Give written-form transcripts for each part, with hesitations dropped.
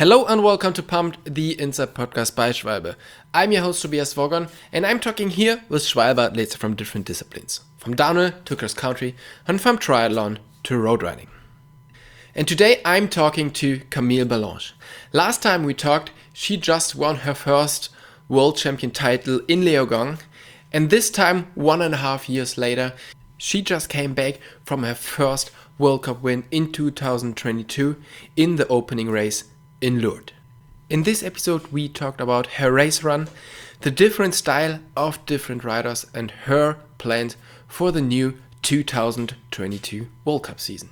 Hello and welcome to Pumped, the Inside Podcast by Schwalbe. I'm your host Tobias Wogon, and I'm talking here with Schwalbe athletes from different disciplines, from downhill to cross country, and from triathlon to road riding. And today I'm talking to Camille Ballanche. Last time we talked, she just won her first world champion title in Leogong, and this time, 1.5 years later, she just came back from her first World Cup win in 2022 in the opening race in Lourdes. In this episode we talked about her race run, the different style of different riders and her plans for the new 2022 World Cup season.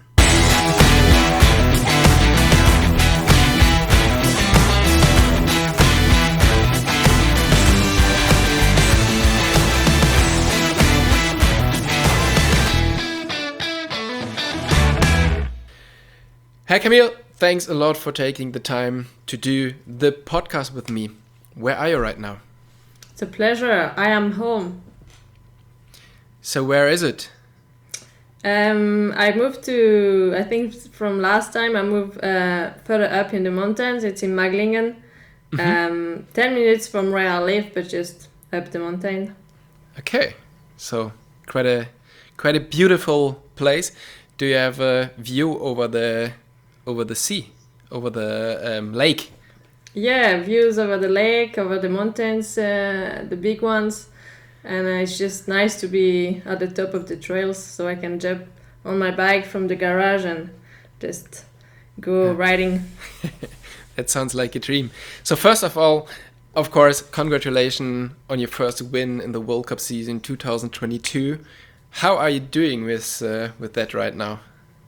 Hi Camille, thanks a lot for taking the time to do the podcast with me. Where are you right now? It's a pleasure. I am home. So where is it? I moved to, I think from last time I moved further up in the mountains. It's in Maglingen. 10 minutes from where I live, but just up the mountain. Okay, so quite a beautiful place. Do you have a view over the sea, over the lake? Yeah, views over the lake, over the mountains, the big ones. And it's just nice to be at the top of the trails so I can jump on my bike from the garage and just go riding. That sounds like a dream. So first of all, of course, congratulations on your first win in the World Cup season 2022. How are you doing with that right now?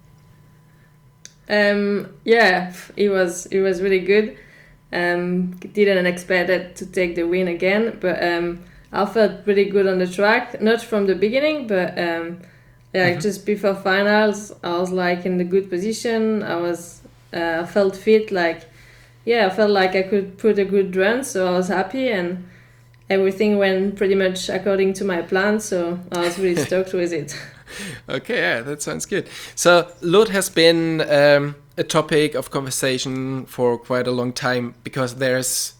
Yeah, it was really good. Didn't expect it to take the win again, but I felt pretty good on the track. Not from the beginning, but just before finals, I was like in the good position. I felt fit. I felt like I could put a good run, so I was happy and everything went pretty much according to my plan. So I was really stoked with it. Okay, yeah, that sounds good. So Lourdes has been a topic of conversation for quite a long time because there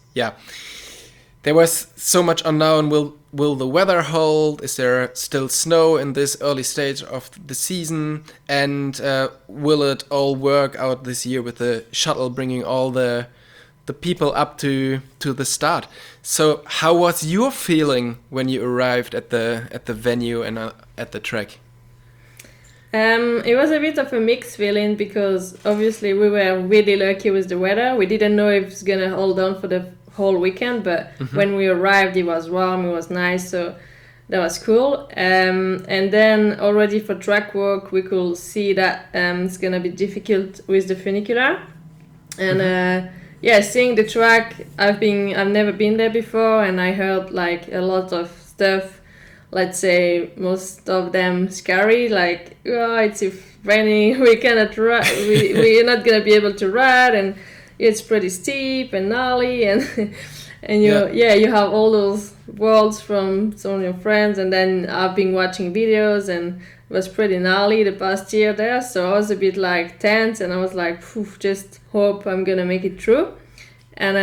was so much unknown. Will the weather hold? Is there still snow in this early stage of the season? And will it all work out this year with the shuttle bringing all the people up to the start? So how was your feeling when you arrived at the venue and at the track? It was a bit of a mixed feeling because obviously we were really lucky with the weather. We didn't know if it's gonna hold on for the whole weekend, but when we arrived it was warm, it was nice, so that was cool. And then already for track work we could see that it's gonna be difficult with the funicular. And seeing the track, I've never been there before, and I heard like a lot of stuff. Let's say most of them scary, like it's raining, we cannot ride, we're not gonna be able to ride, and it's pretty steep and gnarly, and you have all those words from some of your friends, and then I've been watching videos, and it was pretty gnarly the past year there, so I was a bit like tense, and I was like, just hope I'm gonna make it through, and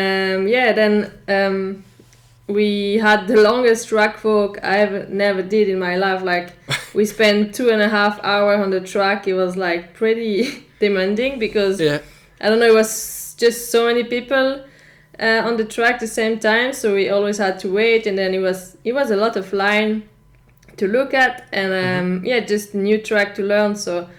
then. We had the longest track walk I never did in my life. Like we spent 2.5 hours on the track. It was like pretty demanding because I don't know. It was just so many people on the track at the same time. So we always had to wait, and then it was a lot of line to look at, and just new track to learn. So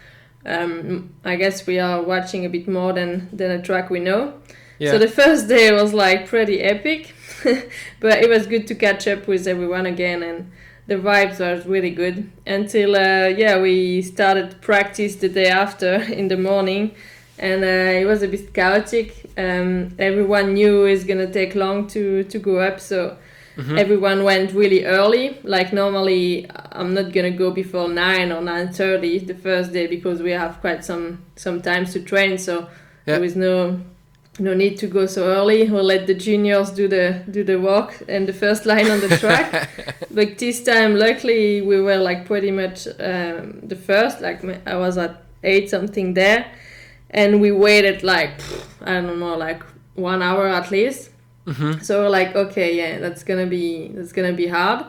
I guess we are watching a bit more than a track we know. Yeah. So the first day was like pretty epic. But it was good to catch up with everyone again, and the vibes were really good until we started practice the day after in the morning, and it was a bit chaotic. Everyone knew it's gonna take long to go up, so everyone went really early. Like normally I'm not gonna go before 9 or 9:30 the first day because we have quite some times to train, so there was no need to go so early. We'll let the juniors do the walk and the first line on the track. But this time, luckily, we were like pretty much the first. Like I was at 8 something there, and we waited like I don't know, like 1 hour at least. So we're like, okay, yeah, that's gonna be hard.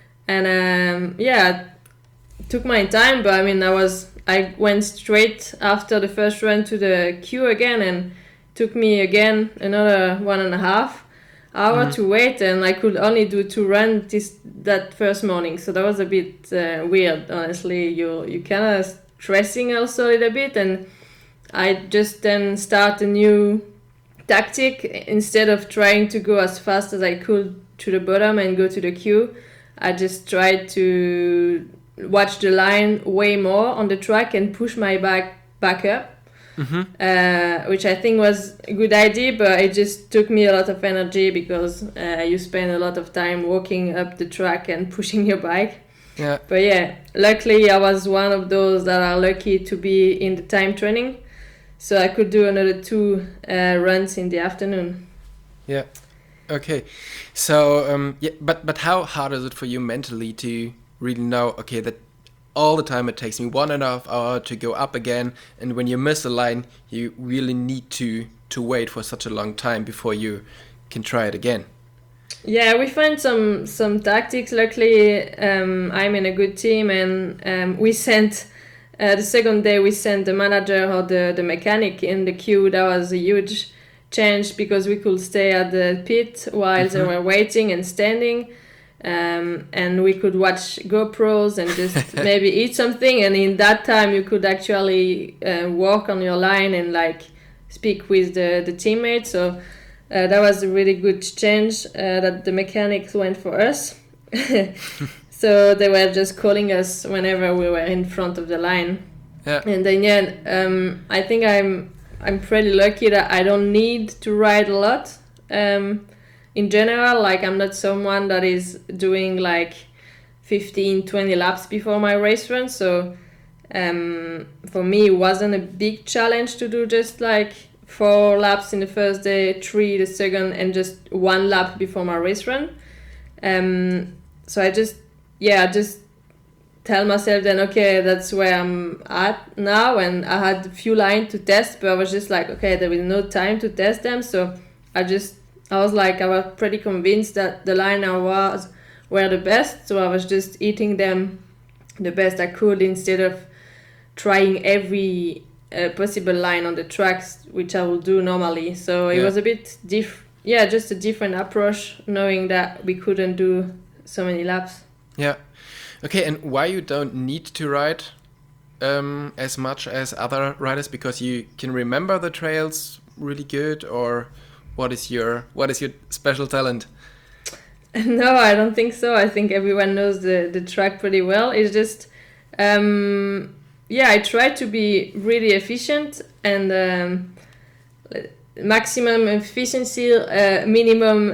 And yeah, it took my time, but I mean, I went straight after the first run to the queue again, and took me again another 1.5 hour to wait, and I could only do 2 runs that first morning. So that was a bit weird, honestly. You kind of stressing also a little bit, and I just then start a new tactic. Instead of trying to go as fast as I could to the bottom and go to the queue, I just tried to watch the line way more on the track and push my back up, which I think was a good idea, but it just took me a lot of energy because you spend a lot of time walking up the track and pushing your bike. Yeah. But yeah, luckily I was one of those that are lucky to be in the time training, so I could do another 2 runs in the afternoon. Yeah. Okay. So yeah, but how hard is it for you mentally to really know, okay, that all the time it takes me 1.5 hours to go up again, and when you miss a line, you really need to wait for such a long time before you can try it again? Yeah, we find some tactics. Luckily, I'm in a good team, and we sent the second day we sent the manager or the mechanic in the queue. That was a huge change because we could stay at the pit while they were waiting and standing. And we could watch GoPros and just maybe eat something, and in that time you could actually walk on your line and like speak with the teammates. So that was a really good change that the mechanics went for us. So they were just calling us whenever we were in front of the line. Yeah. And then yeah, I think I'm pretty lucky that I don't need to ride a lot. In general, like I'm not someone that is doing like 15-20 laps before my race run, so for me it wasn't a big challenge to do just like 4 laps in the first day, 3 the second, and just 1 lap before my race run. So I just tell myself then, okay, that's where I'm at now, and I had a few lines to test, but I was just like, okay, there was no time to test them, so I was pretty convinced that the line I was were the best, so I was just eating them the best I could instead of trying every possible line on the tracks, which I would do normally. So it was a bit just a different approach, knowing that we couldn't do so many laps. Yeah. Okay, and why you don't need to ride as much as other riders? Because you can remember the trails really good, or what is your special talent? No, I don't think so. I think everyone knows the track pretty well. It's just, I try to be really efficient and maximum efficiency, minimum,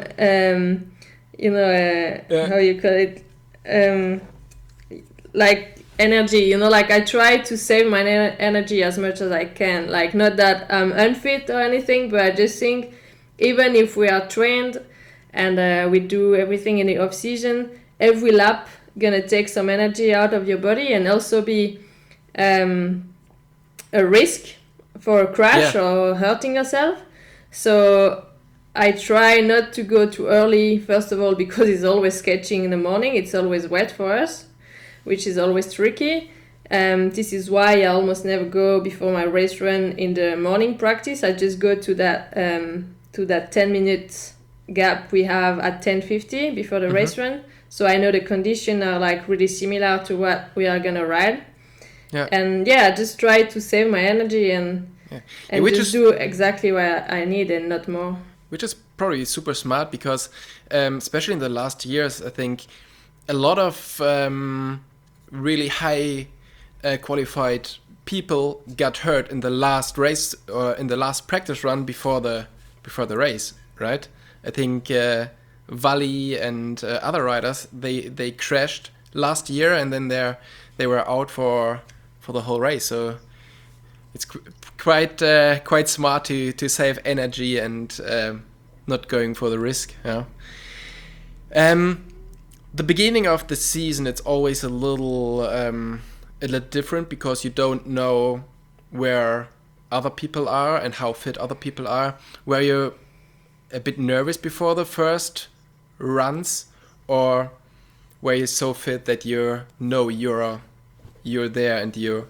how you call it, like energy. Like I try to save my energy as much as I can. Like not that I'm unfit or anything, but I just think, even if we are trained and we do everything in the off season, every lap gonna take some energy out of your body and also be a risk for a crash or hurting yourself. So I try not to go too early, first of all, because it's always sketching in the morning. It's always wet for us, which is always tricky. This is why I almost never go before my race run in the morning practice. I just go to that 10-minute gap we have at 10:50 before the race run, so I know the conditions are like really similar to what we are gonna ride. And just try to save my energy and just do exactly what I need and not more, which is probably super smart, because especially in the last years, I think a lot of really high qualified people got hurt in the last race or in the last practice run before the race, right? I think Vali and other riders, they crashed last year, and then they were out for the whole race. So it's quite smart to save energy and not going for the risk. Yeah. The beginning of the season, it's always a little different, because you don't know where other people are and how fit other people are. Were you a bit nervous before the first runs, or were you so fit that you're there and you're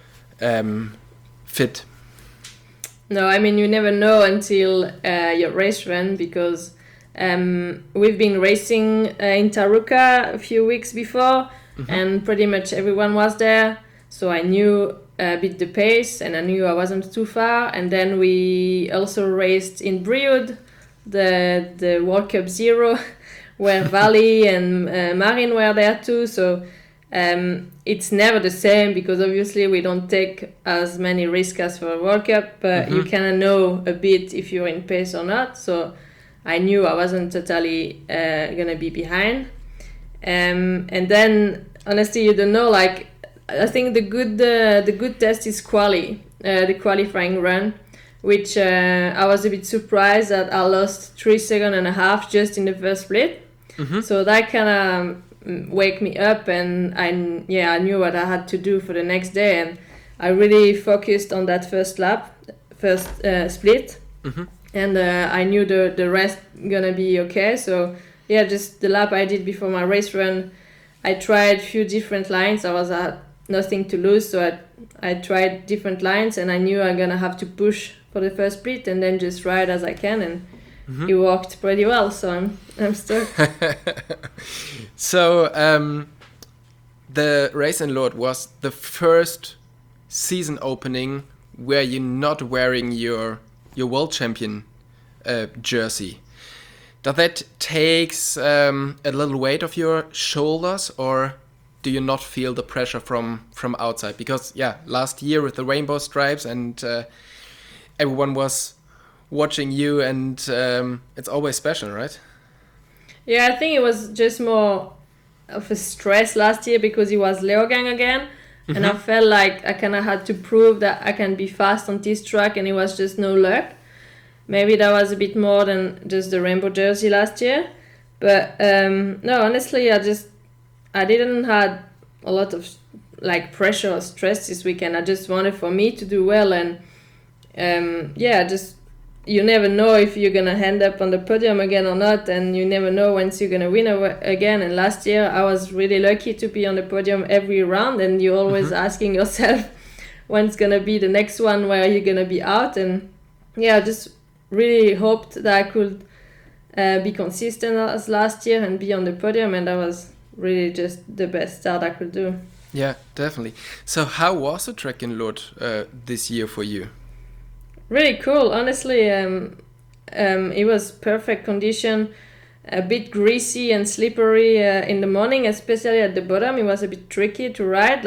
fit? No, I mean, you never know until your race run, because we've been racing in Taruka a few weeks before, and pretty much everyone was there, so I knew a bit the pace and I knew I wasn't too far. And then we also raced in Brioude, the World Cup Zero, where Vali and Marin were there too, so it's never the same, because obviously we don't take as many risks as for a World Cup, but you kind of know a bit if you're in pace or not. So I knew I wasn't totally gonna be behind. And then honestly, you don't know. Like, I think the good test is the qualifying run, which I was a bit surprised that I lost 3.5 seconds just in the first split. So that kind of wake me up, and I knew what I had to do for the next day, and I really focused on that first split, and I knew the rest gonna be okay. So yeah, just the lap I did before my race run, I tried a few different lines. I was at nothing to lose, so I tried different lines, and I knew I'm gonna have to push for the first split and then just ride as I can, and it worked pretty well, so I'm stuck. So the Race and Lourdes was the first season opening where you're not wearing your world champion jersey. Does that takes a little weight off your shoulders, or do you not feel the pressure from outside? Because last year with the rainbow stripes, and everyone was watching you, and it's always special, right? Yeah, I think it was just more of a stress last year because it was Leogang again, and I felt like I kind of had to prove that I can be fast on this track, and it was just no luck. Maybe that was a bit more than just the rainbow jersey last year, but no, honestly, I didn't have a lot of pressure or stress this weekend. I just wanted for me to do well, and you never know if you're gonna end up on the podium again or not, and you never know when you're gonna win again. And last year I was really lucky to be on the podium every round, and you're always asking yourself when's gonna be the next one where you're gonna be out. And I just really hoped that I could be consistent as last year and be on the podium, and that was really just the best start I could do. Yeah, definitely. So how was the track in Lourdes this year for you? Really cool, honestly. It was perfect condition, a bit greasy and slippery in the morning, especially at the bottom. It was a bit tricky to ride,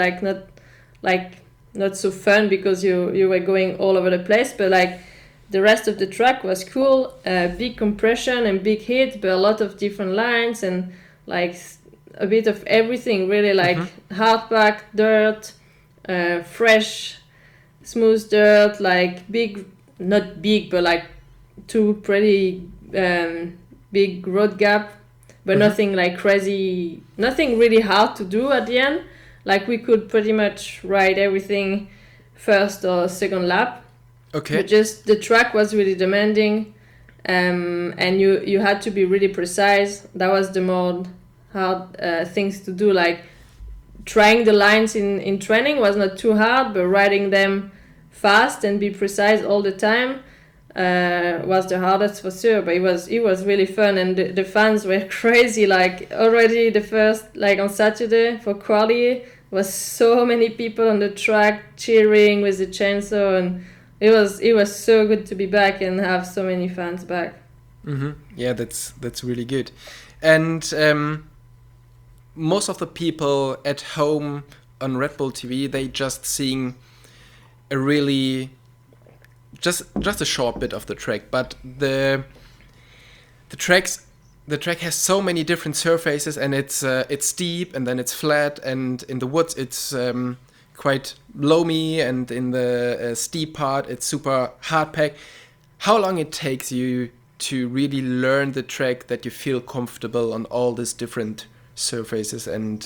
not so fun because you were going all over the place, but the rest of the track was cool, big compression and big hit, but a lot of different lines and a bit of everything, really, hardback, dirt, fresh, smooth dirt, big, not big, but two pretty big road gap, but nothing crazy, nothing really hard to do at the end. We could pretty much ride everything first or second lap. Okay. But just the track was really demanding, and you had to be really precise. That was the more hard things to do. Trying the lines in training was not too hard, but riding them fast and be precise all the time was the hardest for sure. But it was really fun, and the fans were crazy. Already the first on Saturday for quali was so many people on the track cheering with the chainsaw, and it was so good to be back and have so many fans back. Yeah, that's really good. And most of the people at home on Red Bull TV, they just seeing a really just a short bit of the track, but the track has so many different surfaces, and it's steep, and then it's flat, and in the woods it's quite loamy, and in the steep part it's super hard packed. How long it takes you to really learn the track that you feel comfortable on all these different surfaces? And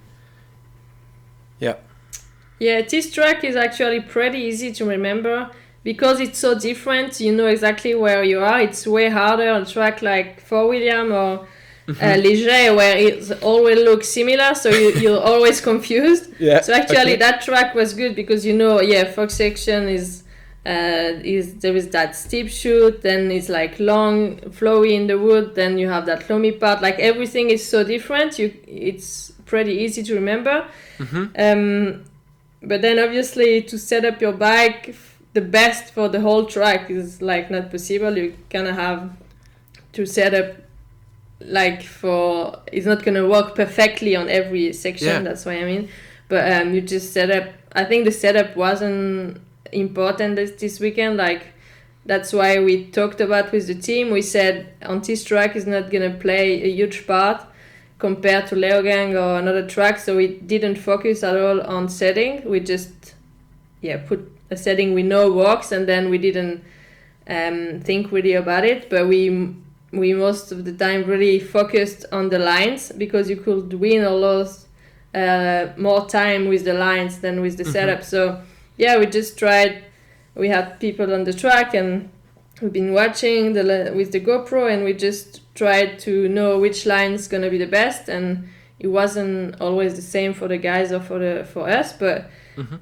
this track is actually pretty easy to remember. because it's so different, you know exactly where you are. It's way harder on track like Fort William or Ligier, where it always looks similar, so you're always confused. Yeah. So actually that track was good because Fox section is there is that steep chute, then it's like long, flowy in the wood, then you have that loamy part. Like everything is so different. It's pretty easy to remember. But then obviously to set up your bike the best for the whole track is like not possible. You kind of have to set up it's not gonna work perfectly on every section. Yeah. That's what I mean. But you just set up. I think the setup wasn't important this weekend. Like that's why we talked about with the team. We said on this track is not gonna play a huge part compared to Leogang or another track. So we didn't focus at all on setting. We just put a setting we know works, and then we didn't think really about it. But we most of the time really focused on the lines, because you could win or lose more time with the lines than with the setup. So we just tried. We had people on the track and we've been watching with the GoPro, and we just tried to know which line is going to be the best. And it wasn't always the same for the guys or for us, but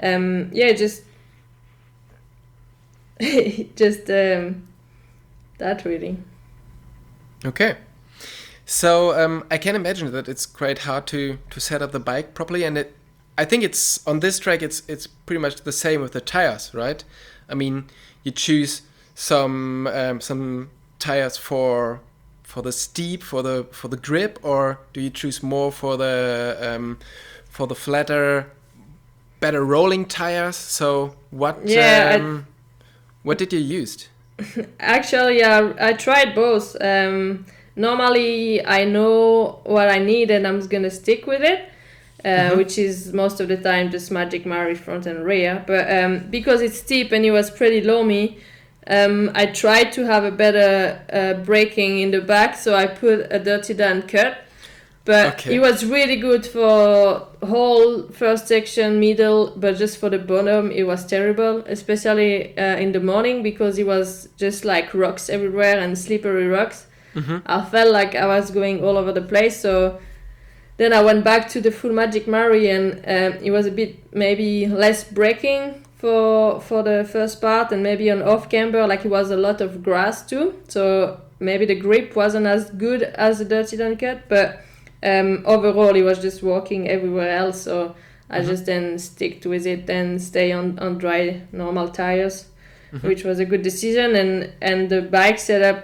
that really. Okay. So I can imagine that it's quite hard to set up the bike properly, and I think it's on this track it's pretty much the same with the tires, right? I mean, you choose some tires for the steep, for the grip, or do you choose more for the flatter, better rolling tires? So what did you use? Actually, I tried both. Normally, I know what I need and I'm gonna stick with it, which is most of the time just Magic Mary front and rear. But because it's steep and it was pretty loamy, I tried to have a better braking in the back, so I put a Dirty Dan cut. But it was really good for whole first section, middle, but just for the bottom, it was terrible, especially in the morning, because it was just like rocks everywhere and slippery rocks. I felt like I was going all over the place. So then I went back to the full Magic Mary, and it was a bit maybe less braking for the first part, and maybe on off camber, like it was a lot of grass too. So maybe the grip wasn't as good as the Dirty Dan cut, but overall it was just working everywhere else. So I just then stick with it and stay on dry normal tires, which was a good decision. And the bike setup,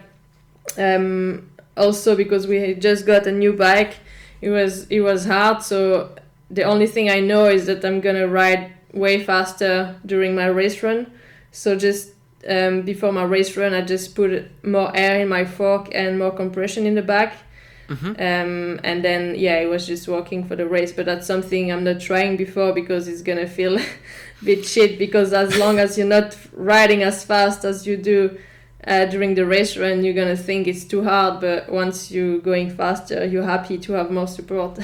also because we had just got a new bike, it was hard. So the only thing I know is that I'm gonna ride way faster during my race run. So just before my race run, I just put more air in my fork and more compression in the back. And then it was just working for the race. But that's something I'm not trying before, because it's gonna feel a bit shit, because as long as you're not riding as fast as you do during the race run, you're gonna think it's too hard, but once you're going faster, you're happy to have more support.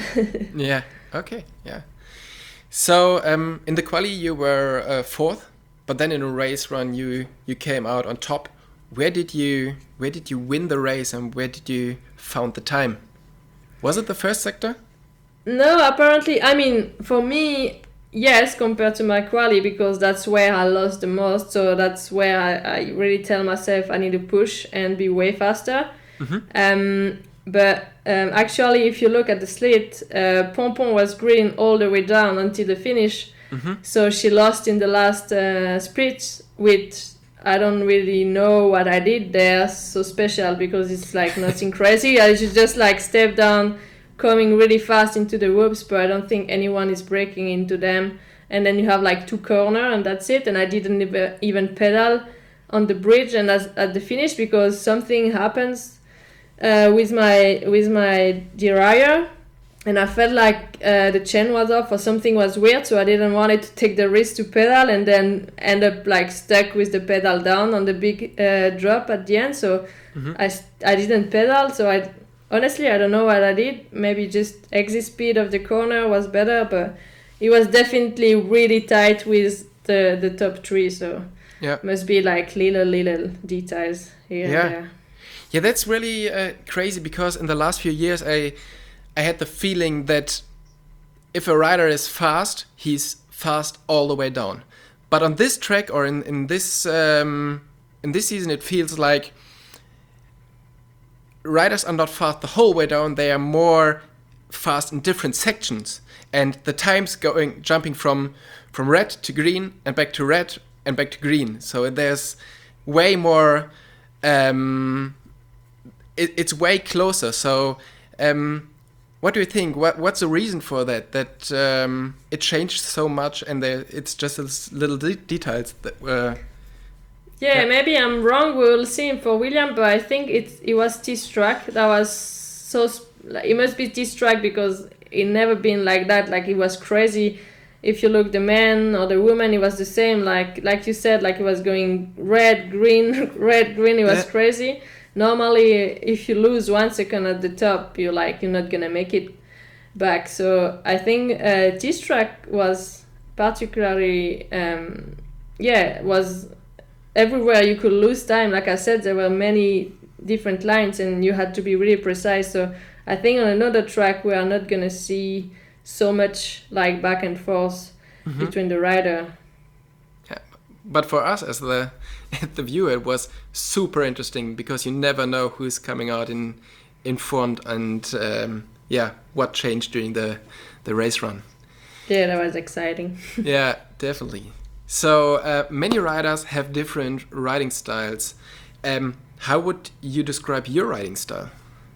So in the quali you were fourth, but then in a race run you came out on top. Where did you win the race, and where did you found the time? Was it the first sector? No, apparently, I mean, for me, yes, compared to my quali, because that's where I lost the most. So that's where I really tell myself I need to push and be way faster. But actually, if you look at the slit, Pompon was green all the way down until the finish. So she lost in the last split, which I don't really know what I did there so special, because it's like nothing crazy. I should just like step down, coming really fast into the whoops, but I don't think anyone is breaking into them. And then you have like 2 corners and that's it. And I didn't even pedal on the bridge and at the finish, because something happens with my derailleur, and I felt like the chain was off or something was weird, so I didn't want it to take the risk to pedal and then end up like stuck with the pedal down on the big drop at the end. So I didn't pedal. So I don't know what I did. Maybe just exit speed of the corner was better, but it was definitely really tight with the top 3. So Yeah. Must be like little details here and there. Yeah, that's really crazy, because in the last few years I had the feeling that if a rider is fast, he's fast all the way down. But on this track, or in this season, it feels like riders are not fast the whole way down. They are more fast in different sections, and the times jumping from red to green and back to red and back to green. So there's way more. It's way closer. So, what do you think? What's the reason for that? That it changed so much, and it's just little details that. Yeah, maybe I'm wrong. We'll see for William, but I think it was T-Struck that was so. It must be T-Struck because it never been like that. Like it was crazy. If you look the man or the woman, it was the same. Like you said, like it was going red, green, red, green. It was crazy. Normally, if you lose 1 second at the top, you're not gonna make it back. So I think T-Struck was particularly, was everywhere you could lose time. Like I said, there were many different lines and you had to be really precise. So I think on another track, we are not gonna see so much like back and forth between the rider. Yeah, but for us as the viewer, it was super interesting because you never know who's coming out informed and what changed during the race run. Yeah, that was exciting. Yeah, definitely. So many riders have different riding styles. How would you describe your riding style?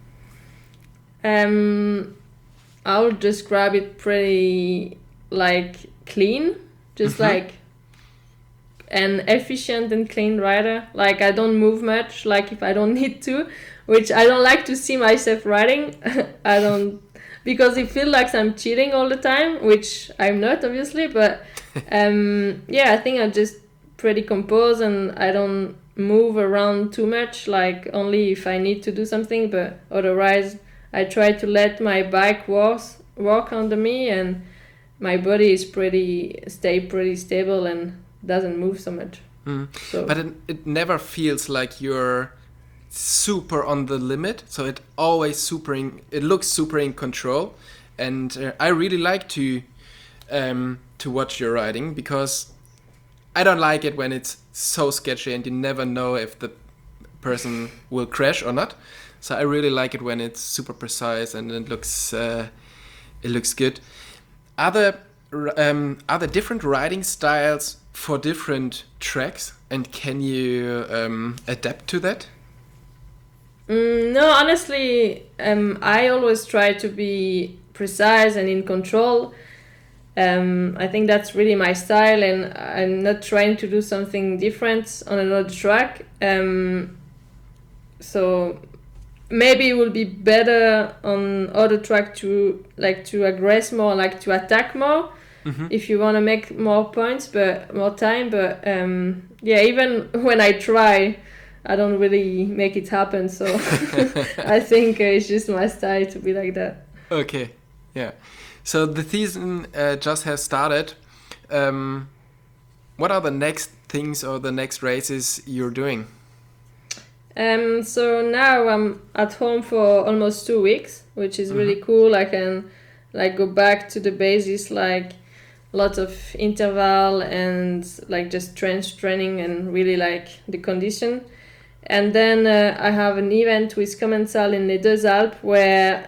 I would describe it pretty like clean, just like an efficient and clean rider. Like I don't move much, like if I don't need to, which I don't like to see myself riding. I don't, because it feels like I'm cheating all the time, which I'm not obviously, but I think I'm just pretty composed and I don't move around too much, like only if I need to do something, but otherwise I try to let my bike walk under me and my body is pretty stable and doesn't move so much. So. But it never feels like you're super on the limit, so it always it looks super in control, and I really like to watch your riding because I don't like it when it's so sketchy and you never know if the person will crash or not. So I really like it when it's super precise and it looks good. Are there different riding styles for different tracks, and can you adapt to that? No, honestly, I always try to be precise and in control. I think that's really my style, and I'm not trying to do something different on another track. So maybe it will be better on other track to aggress more, like to attack more. If you want to make more points, but more time. But even when I try, I don't really make it happen. So I think it's just my style to be like that. Okay, yeah. So the season just has started. What are the next things or the next races you're doing? So now I'm at home for almost 2 weeks, which is really cool. I can go back to the basis, like lots of interval and just strength training and really the condition. And then I have an event with Commensal in Les Deux Alpes where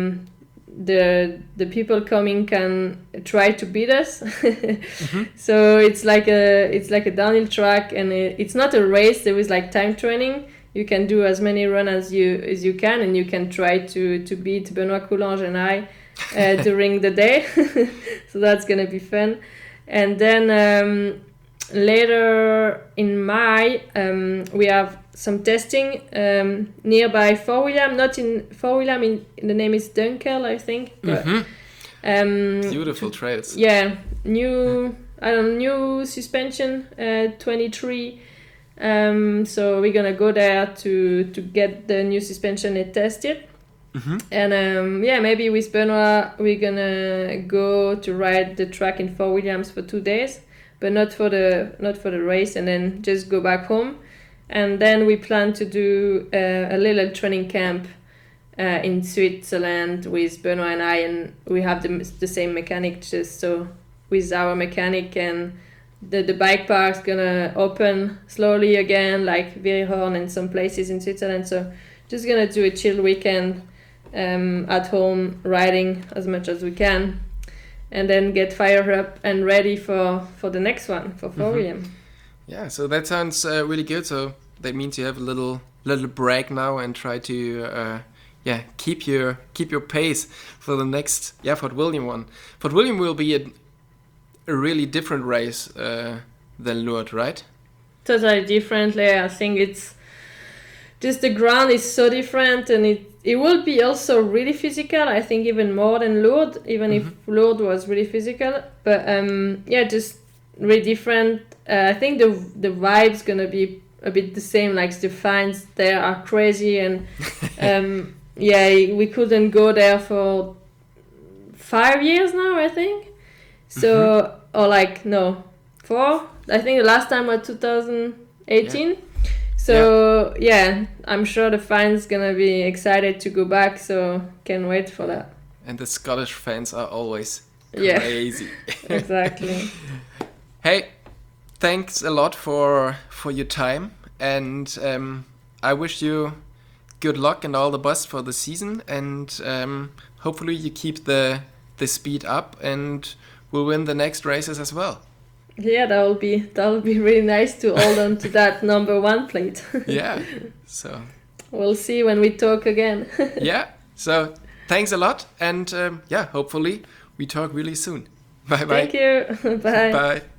the people coming can try to beat us. So it's like a downhill track, and it's not a race. There is time training. You can do as many runs as you can, and you can try to beat Benoît Coulange and I during the day. So that's gonna be fun. And then later in May we have some testing nearby Fort William, not in Fort William, the name is Dunkel, I think. But, beautiful trails. Yeah, new suspension, 23. So we're gonna go there to get the new suspension and test it. And maybe with Benoît we're gonna go to ride the track in Fort Williams for 2 days. but not for the race, and then just go back home. And then we plan to do a little training camp in Switzerland with Benoit and I, and we have the same mechanic, just so with our mechanic, and the bike park's gonna open slowly again, like Virihorn and some places in Switzerland. So just gonna do a chill weekend at home, riding as much as we can, and then get fired up and ready for the next one, for Forium. Yeah, so that sounds really good. So that means you have a little break now and try to keep your pace for the next Fort William one. Fort William will be a really different race than Lourdes, right? Totally differently. I think it's just the ground is so different, and it will be also really physical. I think even more than Lourdes, even if Lourdes was really physical. But just really different. I think the vibe's gonna be a bit the same. Like the fans there are crazy, and we couldn't go there for 5 years now, I think. So, or like, no, 4. I think the last time was 2018. Yeah. So, I'm sure the fans gonna be excited to go back. So, can't wait for that. And the Scottish fans are always crazy. Exactly. Hey, thanks a lot for your time. And I wish you good luck and all the best for the season. And hopefully you keep the speed up and will win the next races as well. Yeah, that will be really nice to hold on to that number 1 plate. Yeah, so we'll see when we talk again. Yeah, so thanks a lot, and hopefully we talk really soon. Bye bye. Thank you. Bye. Bye.